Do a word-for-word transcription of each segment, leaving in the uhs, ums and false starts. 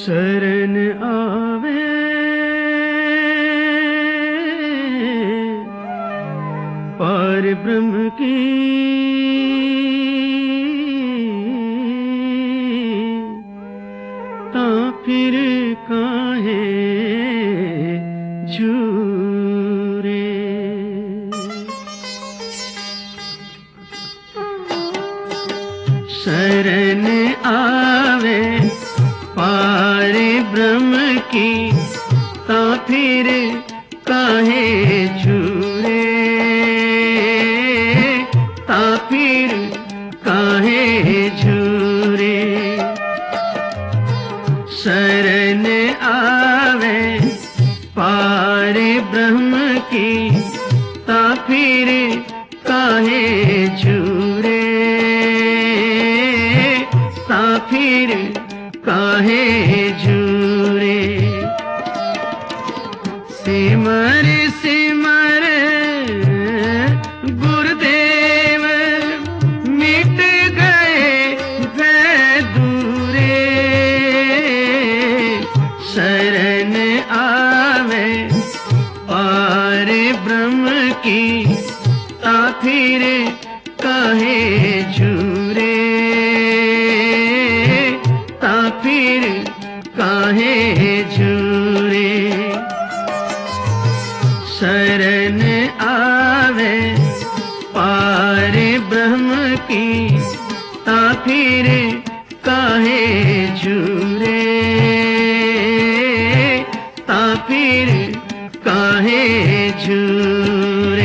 शरण आवे पार ब्रह्म की, ता फिर काहे झूरे। शरण आवे पार ब्रह्म की, ता फिर काहे झूरे, ता फिर काहे झूरे। शरण आवे पार ब्रह्म की, ता फिर काहे झूरे, ता फिर काहे झूरे। सिमर सिमर गुरुदेव, मिट गए भय दूरे। शरण आवे पार ब्रह्म की, ता फिर काहे झूरे, ता फिर काहे झूरे। शरण आवे पार ब्रह्म की, ता फिर काहे झूरे, ता फिर काहे झूरे।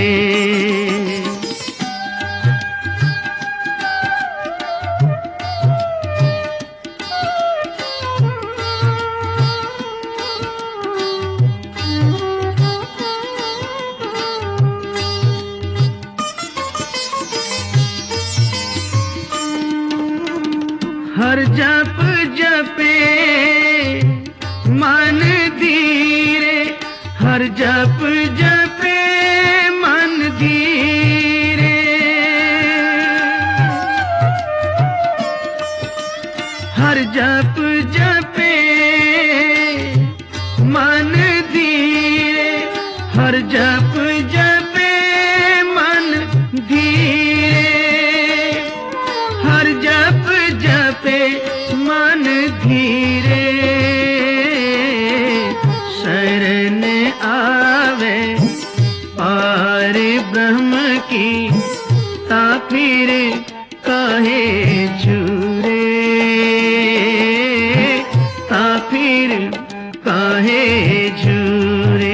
हर जप जपे मन धीरे, हर जप जपे मन धीरे। हर जप जपे मन धीरे, हर जप जपे मन धीरे। हर जप जपे मन धीरे। शरण आवे पार ब्रह्म की, ता फिर काहे झूरे, ता फिर काहे झूरे।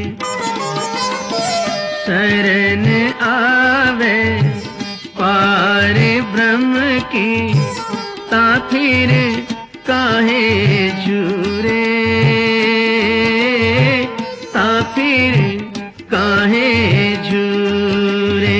शरण आवे पार ब्रह्म की, ता फिर काहे झूरे, ता फिर काहे झूरे।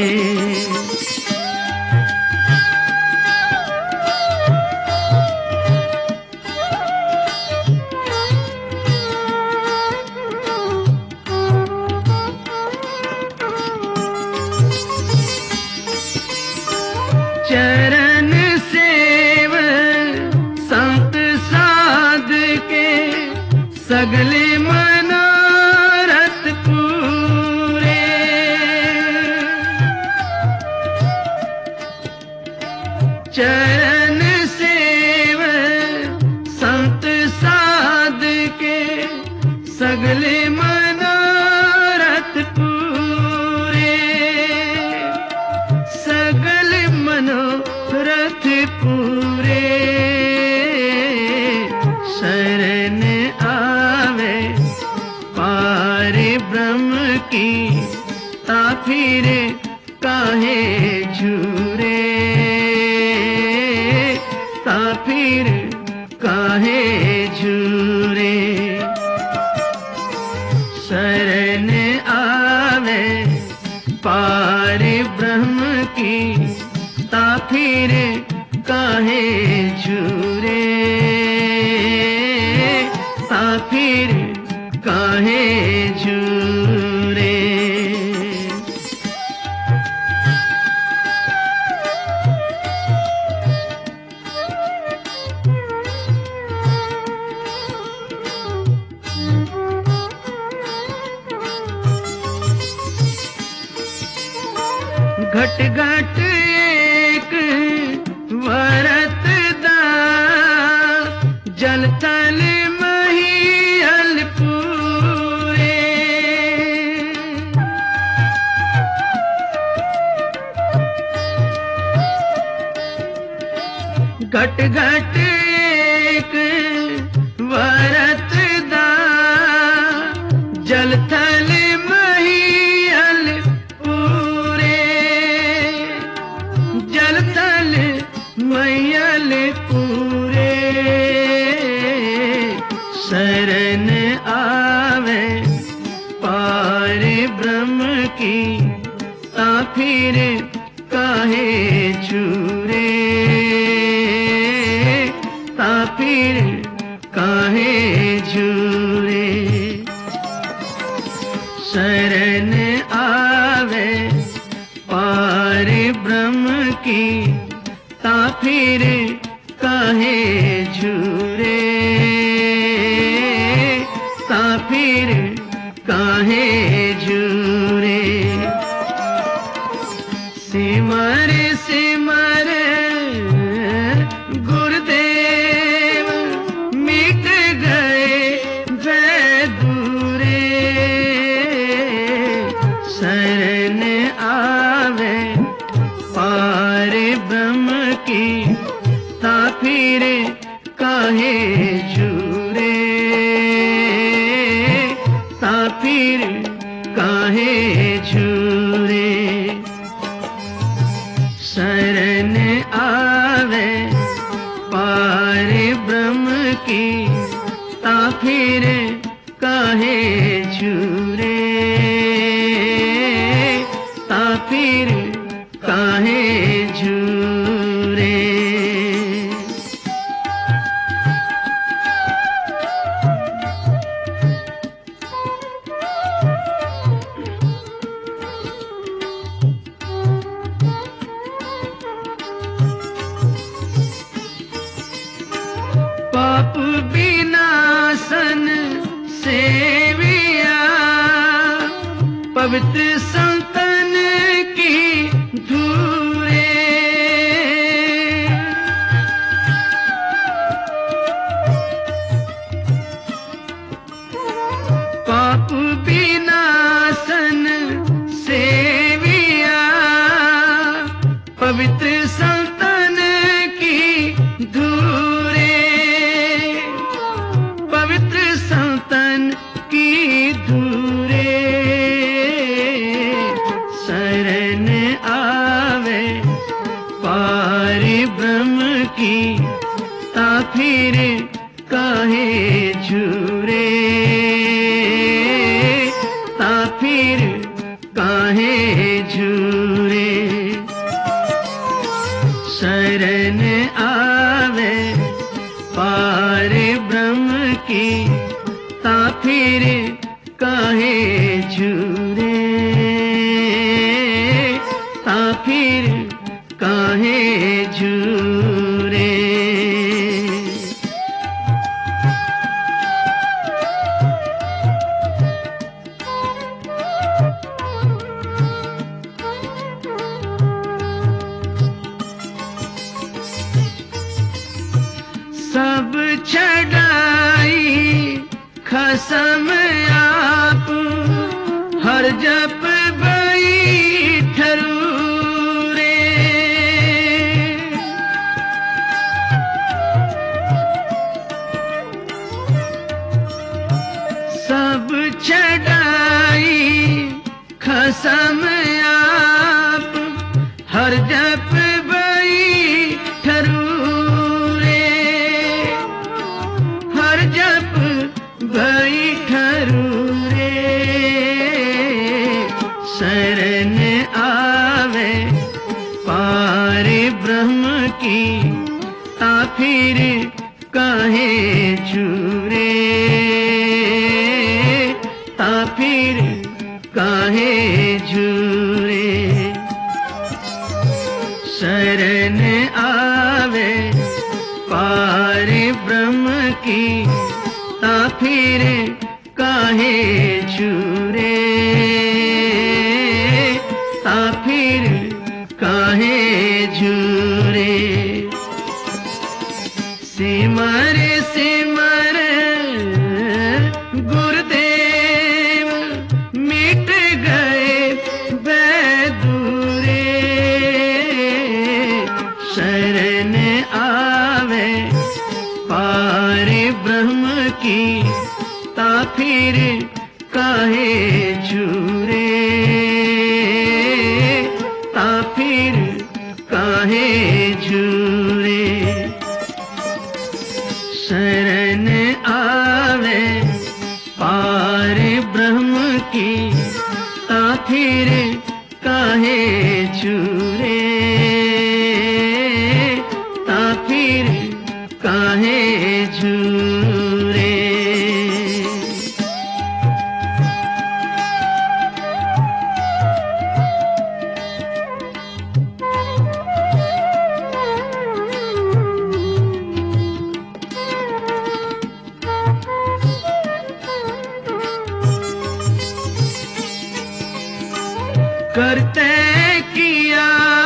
चरण सेव संत साध के, सगले मनोरथ पूरे। चरण सेव संत साध के, सगले मनोरथ पूरे। सगल मनोरथ पूरे। शरण आवे पार ब्रह्म की, ता फिर काहे झूरे, ता फिर काहे झूरे। शरण आवे पार ब्रह्म की, ता फिर काहे झूरे, ता फिर काहे झूरे। घट घट एक वरत दा जल थल महियल पूरे। घट घट एक वरत दा जल थल महियल पूरे। जल थल महियल पूरे शरण आवे पार ब्रह्म की ता फिर काहे छूरे। ता फिर काहे झूरे। शरण आवे पार ब्रह्म की ता फिर काहे झूरे। ता फिर काहे झूरे। सिमर सिमर गुरुदेव मिट गए वै दूरे। शरण आवे पार ब्रह्म की ता फिर काहे झूरे। ता फिर काहे झूरे। शरण आवे पार ब्रह्म की ता फिर काहे झूरे। ता फिर काहे झूरे। पाप विनाशन सेविया पवित्र संतन की धूरे। पाप विनाशन सेविया पवित्र संतन की धूरे। पवित्र संतन की धूरे। शरण आवे पार ब्रह्म की ता फिर काहे झूरे। ता फिर काहे झूरे। शरण आवे पार ब्रह्म की ता फिर काहे झूरे। ता फिर काहे झूरे। सब छड़ाई खसम आप हर जप बैठरू रे। सब छड़ाई खसम आप हर जप बैठरू रे। हर जप बैठरू रे। शरण आवे पार ब्रह्म की ता फिर काहे झूरे। ता फिर काहे झूरे। शरण आवे पार ब्रह्म की ता फिर काहे झूरे। ता फिर की ता फिर काहे झूरे, ता फिर काहे झूरे। करते किया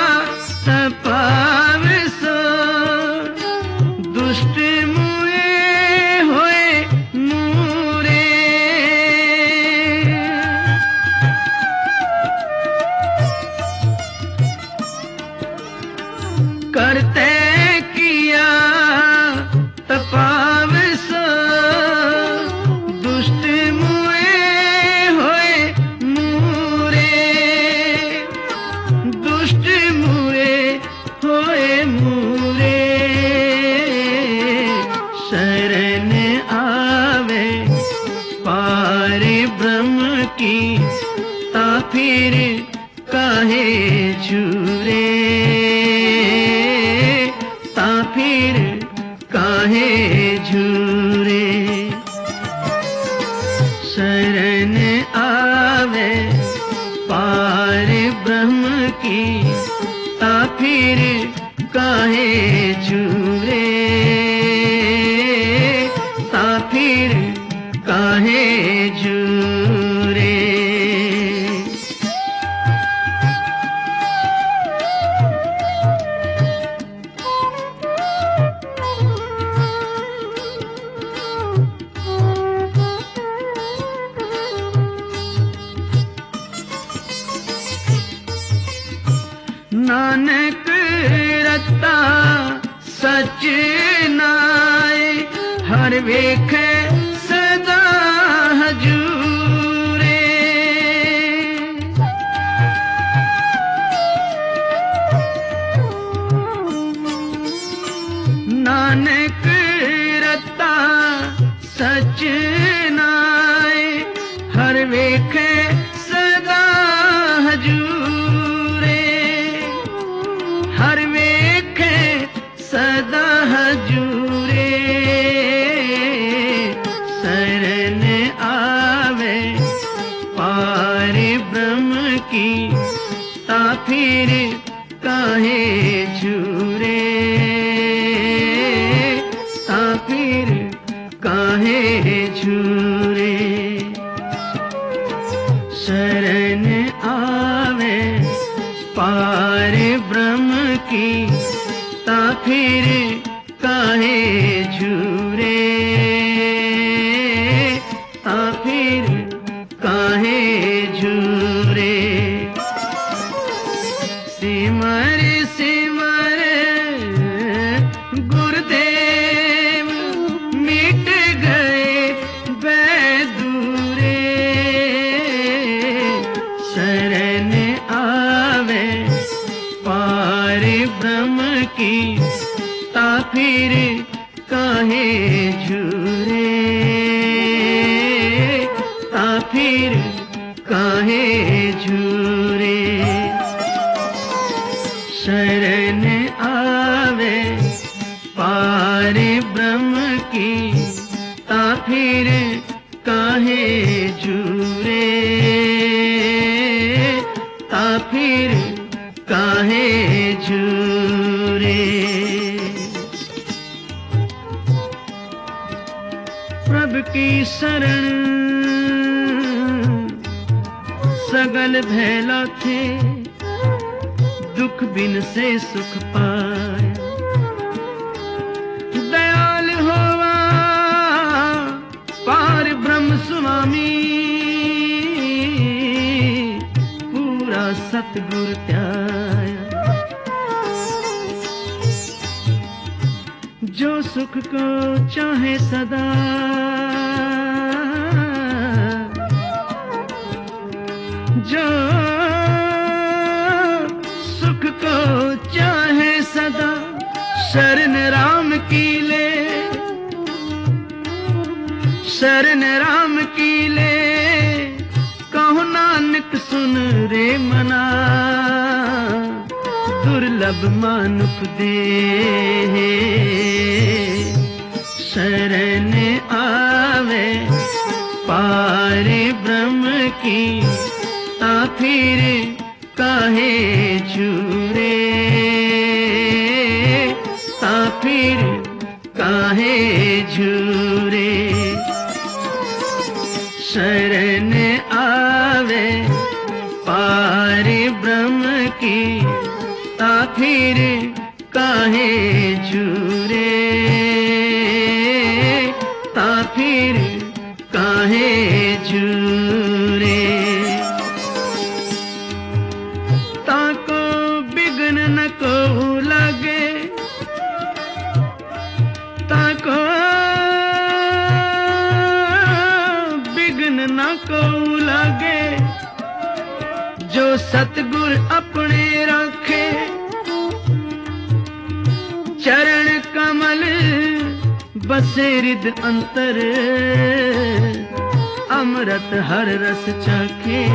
तपाव सो दुष्ट मुए होए मूरे, करते किया तपाव सो दुष्ट मुए होए मूरे, दुष्ट मुए होए मूरे। शरण आवे पार ब्रह्म की ता फिर काहे झूरे, ता फिर काहे झूरे। शरण आवे पार ब्रह्म की ता फिर काहे झूरे, ता फिर काहे झूरे। नानक रता सच नाए हर वेखे सदा हजूरे, नानक रता सच नाए हर वेखे सदा हजूरे, हर वेखे सदा हजूरे। शरण आवे पार ब्रह्म की ता फिर काहे झूरे, ता फिर काहे झूरे। शरण आवे पार ब्रह्म की ता फिर काहे झूरे, ता फिर काहे झूरे। सिमर सिमर गुरुदेव मिट गए बैदूरे, शरण आवे पार ब्रह्म की ता फिर काहे झूरे, ता फिर काहे झूरे। शरण आवे पार ब्रह्म की ता फिर काहे झूरे, ता फिर काहे झूरे। प्रभु की शरण सगल भैला थे, दुख बिन से सुख पाए। दयाल होवा पार ब्रह्म स्वामी, पूरा सतगुर त्याया। जो सुख को चाहे सदा, जो सुख को चाहे सदा, शरण राम की ले, शरण राम की ले। कहो नानक सुन रे मना, दुर्लभ मानुख दे शरण आवे पारे ब्रह्म की, ता फिर काहे झूरे, ता फिर काहे झूरे। शरण आवे पारे ब्रह्म की, ता फिर काहे झूरे, ता फिर काहे झूरे। ताको बिघ्न न को लगे, ताको बिघ्न न को लगे, जो सतगुर अपने रखे। चरण कमल बसे हृद अंतर, अमृत हर रस चाखे।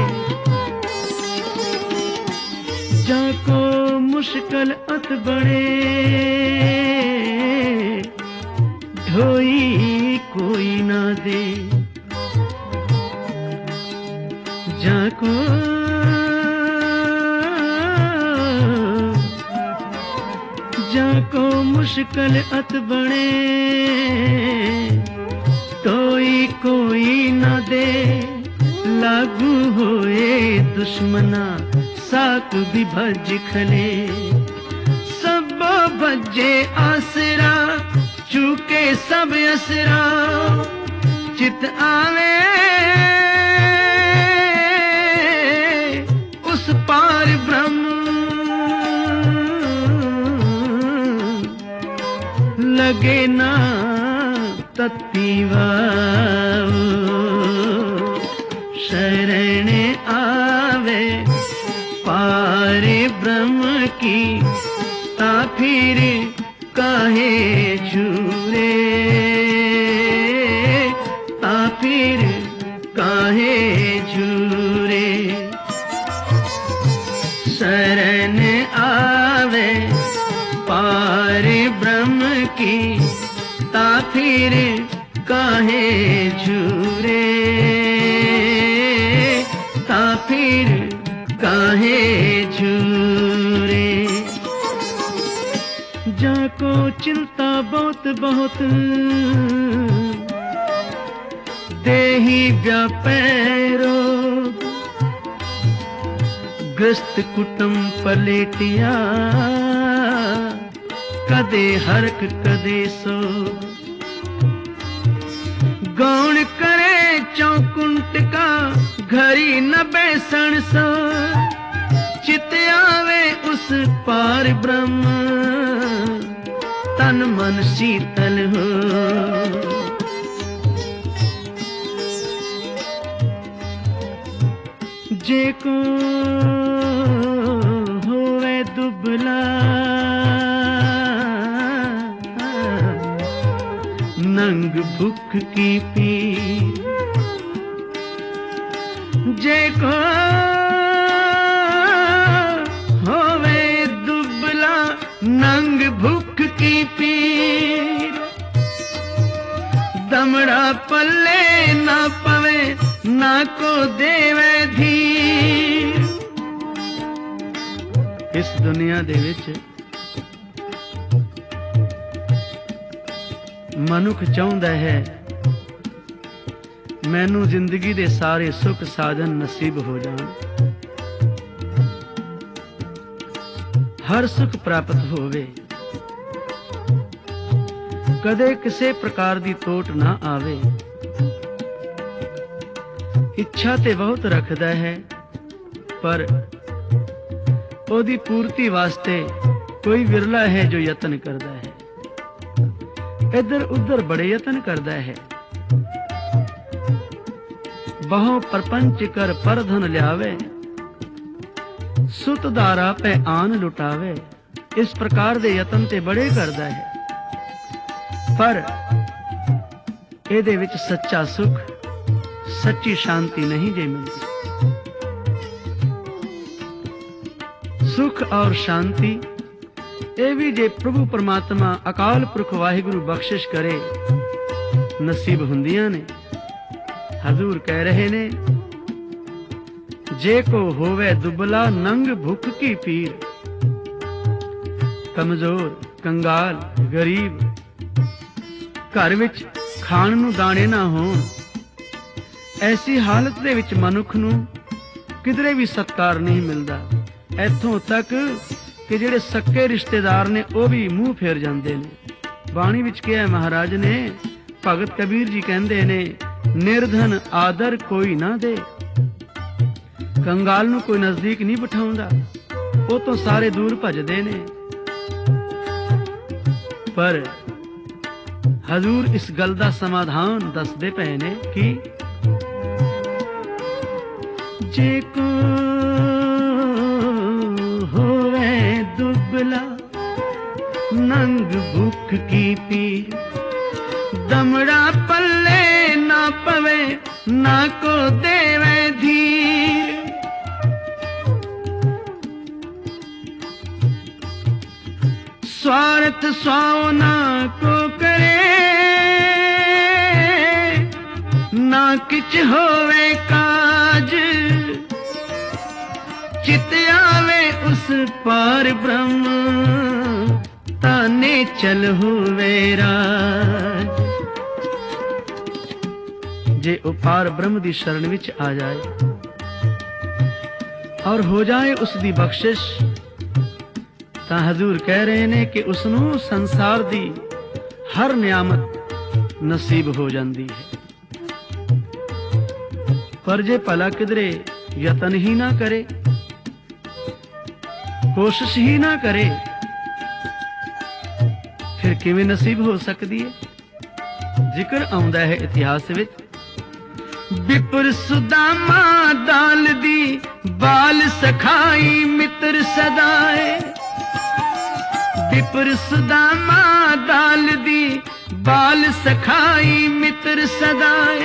जाको मुश्किल अत बड़े, ढोई कोई ना दे। जाको जाको मुश्किल अत बड़े, कोई कोई न दे। लागू होए दुश्मना, साक भी भज खले। सब भजे आसरा, चूके सब असरा। चित आवे उस पार ब्रह्म, लगे ना तत्तीवा। शरण आवे पारे ब्रह्म की, ता फिर काहे झूरे, ता फिर काहे झूरे। शरण आवे पारे ब्रह्म की, ता फिर काहे झूरे, ता फिर काहे झूरे। जाको चिंता बहुत बहुत, देही व्यापैरो। ग्रस्त कुटुम पलेटिया, कदे हरक कदे सो। गौण करे चौकुंट का, घरी न बैसन सो। चित आवे उस पार ब्रह्म, तन मन शीतल हो। जेको होवे दुबला, नंग भूख की पीर। जेको होवे दुबला, नंग भूख की पीर। दमड़ा पल्ले ना पवे, ना को देवे धीर। इस दुनिया दे विच मनुख चाहुंदा है, मैनू जिंदगी दे सारे सुख साधन नसीब हो जान, हर सुख प्राप्त होवे, कदे किसी प्रकार दी टोट ना आवे। इच्छा ते बहुत रखदा है, पर ओदी पूर्ति वास्ते कोई विरला है जो यतन करदा है। इधर उधर बड़े यतन करदा है। बहु परपंच कर पर धन ल्यावे, सुत दारा पे आन लुटावे। इस प्रकार दे यतन ते बड़े करदा है, पर एदे विच सच्चा सुख, सच्ची शांति नहीं जे मिलती। सुख और शांति ਇਹ ਵੀ ਜੇ ਪ੍ਰਭੂ ਪਰਮਾਤਮਾ ਅਕਾਲ ਪੁਰਖ ਵਾਹਿਗੁਰੂ ਬਖਸ਼ਿਸ਼ ਕਰੇ ਨਸੀਬ ਹੁੰਦੀਆਂ ਨੇ। ਹਜ਼ੂਰ ਕਹਿ ਰਹੇ ਨੇ, ਜੇ ਕੋ ਹੋਵੇ ਦੁਬਲਾ ਨੰਗ ਭੁੱਖ ਕੀ ਪੀਰ, ਕਮਜ਼ੋਰ ਕੰਗਾਲ ਗਰੀਬ, ਘਰ ਵਿੱਚ ਖਾਣ ਨੂੰ ਦਾਣੇ ਨਾ ਹੋਣ, ਐਸੀ ਹਾਲਤ ਦੇ ਵਿੱਚ ਮਨੁੱਖ ਨੂੰ ਕਿਧਰੇ ਵੀ ਸਤਕਾਰ ਨਹੀਂ ਮਿਲਦਾ। ਇੱਥੋਂ ਤੱਕ ਕਿ ਜਿਹੜੇ ਸੱਕੇ ਰਿਸ਼ਤੇਦਾਰ ਨੇ ਉਹ ਵੀ ਮੂੰਹ ਫੇਰ ਜਾਂਦੇ ਨੇ। ਬਾਣੀ ਵਿੱਚ ਕਿਹਾ ਮਹਾਰਾਜ ਨੇ, ਭਗਤ ਕਬੀਰ ਜੀ ਕਹਿੰਦੇ ਨੇ, ਨਿਰਧਨ ਆਦਰ ਕੋਈ ਨਾ ਦੇ। ਕੰਗਾਲ ਨੂੰ ਕੋਈ ਨਜ਼ਦੀਕ ਨਹੀਂ ਬਿਠਾਉਂਦਾ, ਉਹ ਤੋਂ ਸਾਰੇ ਦੂਰ ਭੱਜਦੇ ਨੇ। ਪਰ ਹਜ਼ੂਰ ਇਸ ਗੱਲ ਦਾ ਸਮਾਧਾਨ ਦੱਸਦੇ ਪਏ ਨੇ ਕਿ ਜੇ ਕੋ ਹੋਵੇ ਦੁਬਲਾ ਨੰਗ ਭੁੱਖ ਕੀ ਪੀਰ, ਦਮੜਾ ਪੱਲੇ ਨਾ ਪਵੇ ਨਾ ਕੋ ਦੇਵੇ ਧੀਰ। स्वार्थ स्वाओ ना को करे, ना किच होवे काज, चित आवे उस पार ब्रह्म, ताने चल होवे राज। जे ओ पार ब्रह्म दी शरण विच आ जाए और हो जाए उस दी बख्शिश, ਤਾਂ ਹਜ਼ੂਰ ਕਹਿ ਰਹੇ ਨੇ ਕਿ ਉਸ ਨੂੰ ਸੰਸਾਰ ਦੀ ਹਰ ਨਿਆਮਤ ਨਸੀਬ ਹੋ ਜਾਂਦੀ ਹੈ। ਪਰ ਜੇ ਭਲਾ ਕਿਧਰੇ ਯਤਨ ਹੀ ਨਾ ਕਰੇ, ਕੋਸ਼ਿਸ਼ ਹੀ ਨਾ ਕਰੇ, ਫਿਰ ਕਿਵੇਂ ਨਸੀਬ ਹੋ ਸਕਦੀ ਹੈ। ਜ਼ਿਕਰ ਆਉਂਦਾ ਹੈ ਇਤਿਹਾਸ ਵਿੱਚ, ਵਿਪਰ ਸੁਦਾਮਾ ਦਾਲ ਦੀ ਬਾਲ ਸਖਾਈ ਮਿੱਤਰ ਸਦਾਏ। ਵਿਪਰ ਸੁਦਾਮਾ ਦਾਲ ਦੀ ਬਾਲ ਸਖਾਈ ਮਿੱਤਰ ਸਦਾਏ।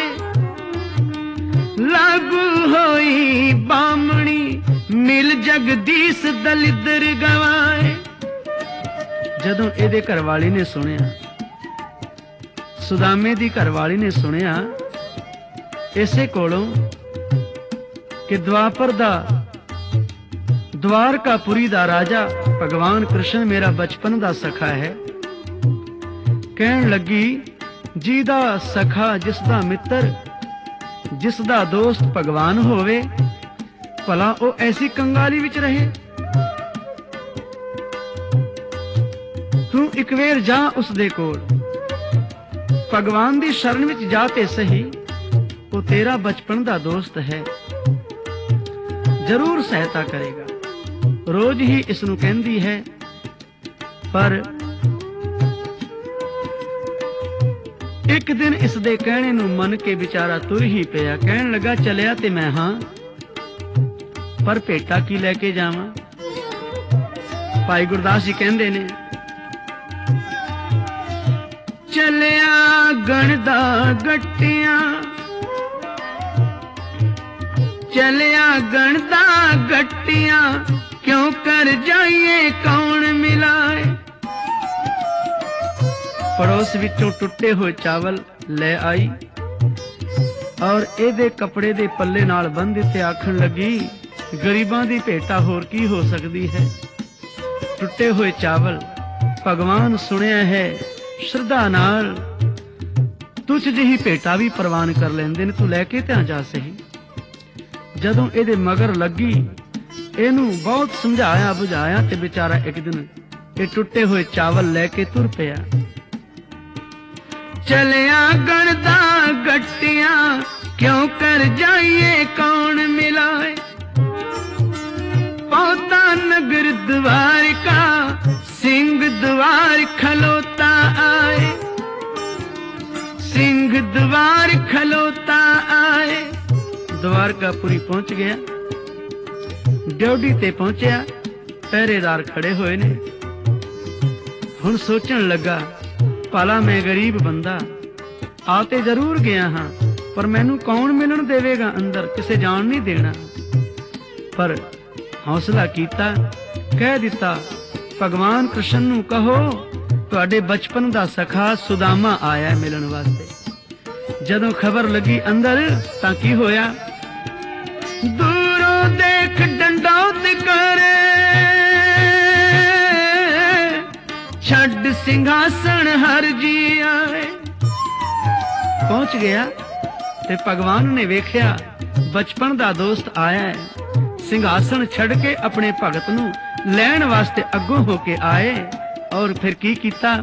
ਲਾਗੂ ਹੋਈ ਬਾਮਣੀ ਮਿਲ ਜਗਦੀਸ਼ ਦਲਿਦਰ ਗਵਾਏ। ਜਦੋਂ ਇਹਦੇ ਘਰਵਾਲੀ ਨੇ ਸੁਣਿਆ, ਸੁਦਾਮੇ ਦੀ ਘਰਵਾਲੀ ਨੇ ਸੁਣਿਆ ਇਸੇ ਕੋਲੋਂ ਕਿ ਦੁਆਪਰ ਦਾ द्वारकापुरी दा राजा भगवान कृष्ण मेरा बचपन दा सखा है, कहन लगी जिदा सखा जिसदा मित्र जिसदा दोस्त भगवान होवे, भला ओ ऐसी कंगाली विच रहे। तू एक वेर जा उस दे कोल, भगवान दी शरण विच जा ते सही, ओ तेरा बचपन दा दोस्त है, जरूर सहायता करेगा। रोज ही इसनू कहंदी है, पर एक दिन इस दे कहने नू मन के बेचारा तुर ही पिया। कहन लगा चलिया ते मैं हां, पर भेटा की लैके जावां। भाई गुरदास जी कहंदे ने, चलिया गणदा गट्टियां, चलिया गणदा गट्टियां, क्यों कर जाइए कौन मिलाए। पड़ोस विचों टुटे हुए चावल ले आई और एदे कपड़े दे पल्ले नाल बंध दिते। आखन लगी गरीबां दी भेटा होर की हो सकदी है। टुटे हुए चावल भगवान सुनिया है श्रद्धा नाल तुझ जिही भेटा भी प्रवान कर लेंदे ने, तू लैके ते जा सही। जदों एदे मगर लगी, ਇਹਨੂੰ ਬਹੁਤ ਸਮਝਾਇਆ ਬੁਝਾਇਆ ਤੇ ਵਿਚਾਰਾ ਇੱਕ ਦਿਨ ਇਹ ਟੁੱਟੇ ਹੋਏ ਚਾਵਲ ਲੈ ਕੇ ਤੁਰ ਪਿਆ। ਚਲਿਆ ਗਣਦਾ ਗੱਟੀਆਂ, ਕਿਉਂ ਕਰ ਜਾਈਏ ਕੌਣ ਮਿਲਾਏ। ਪੌਦਾ ਨਗਰ द्वार का सिंह द्वार खलोता आए, सिंह द्वार खलोता आए। द्वारकापुरी पहुंच गया, ड्योढ़ी ते पहुंचया, पहरेदार खड़े हुए ने। हुण सोचण लगा, भला मैं गरीब बंदा आ ते जरूर गया हाँ, पर मैनू कौन मिलन देवेगा अंदर, किसे जान नहीं देना। पर हौसला कीता कह दिता, भगवान कृष्ण नूं कहो तुहाडे बचपन दा सखा सुदामा आया है मिलन वास्ते। जदों खबर लगी अंदर तां की होया, दूरों देख डंडौत करे, छड़ सिंहासन हर जी आए। पहुंच गया ते भगवान ने वेख्या बचपन दा दोस्त आया है। सिंहासन छड़ के अपने भगत नूं लैण वास्ते अगों होके आए। और फिर की कीता,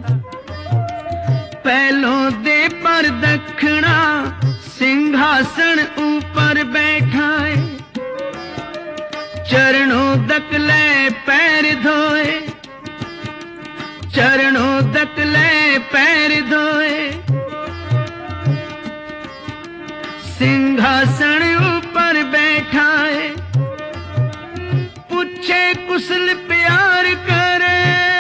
पहलों दे पर दखना सिंहासन ऊपर बैठाए, चरणों दक ले पैर धोए, चरणों दक ले पैर धोए, सिंहासन ऊपर बैठाए, पूछे कुशल प्यार करे,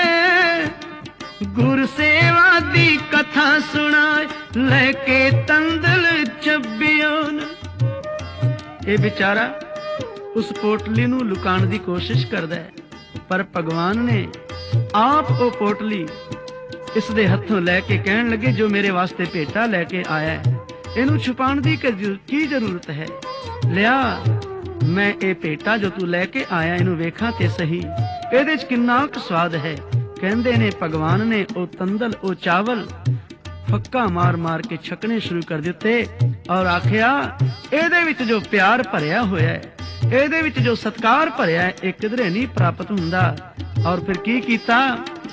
गुर सेवा दी कथा सुनाए, लेके तंदल चबियोन। ये बेचारा उस पोटली नूं लुकाण दी कोशिश करदा है, पर भगवान ने आप वो पोटली इस दे हथों लैके कहण लगे, जो मेरे वास्ते भेटा लैके आया है, इनू छुपाण दी की जरूरत है, लिया मैं ये भेटा जो तू लैके आया इनू वेखा ते सही, इहदे च किन्ना क स्वाद है। कहंदे ने भगवान ने ओ तंदल ओ चावल फक्का मार मार के छकने शुरू कर दिते और आखिया, इहदे विच जो प्यार भरिया होया है, इहदे विच जो सत्कार भरिया है, ये किधरे नहीं प्राप्त हुंदा। और फिर की कीता,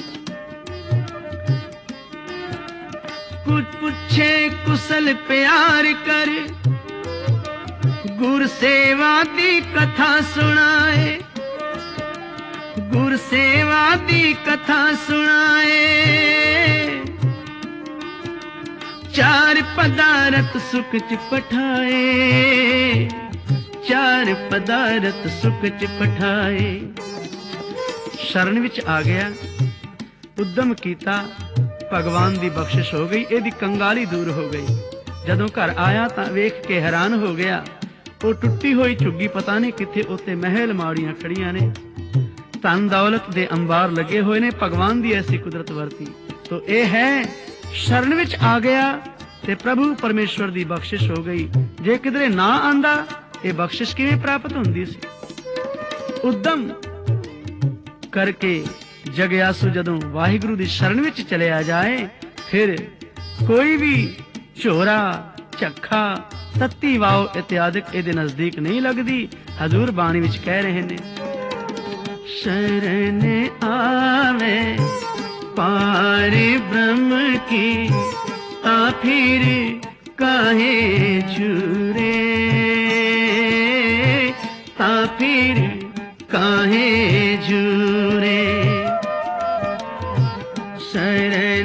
कुछ पूछे कुशल प्यार कर, गुर सेवा दी कथा सुनाए, गुर सेवा दी कथा सुनाए, चार पदारथ सुख च पठाए, चार पदारथ सुख च पठाए। शरण विच आ गया, उद्यम कीता, भगवान दी बख्शिश हो गई, एदी कंगाली दूर हो गई। जदों घर आया तां वेख के हैरान हो गया, वो टुट्टी हुई झुग्गी पता नहीं किथे, उत्ते महल माड़ियां खड़ियां ने, धन दौलत दे अंबार लगे हुए ने। भगवान दी ऐसी कुदरत वरती तो ये है, शरण विच आ गया ते प्रभु परमेश्वर दी बख्शिश हो गई। जे किधरे ना आंदा ये बख्शिश किवें प्राप्त हुंदी सी। उद्यम करके जगयासु जदों वाहिगुरु दी शरण विच चले आ जाए, फिर कोई भी झोरा झक्खा तत्ती वाओ इत्यादिक इहदे नजदीक नहीं लगदी। हजूर बाणी विच कह रहे ने, शरण आवे पार ब्रह्म की, ता फिर काहे झूरे, ता फिर काहे झूरे। शरण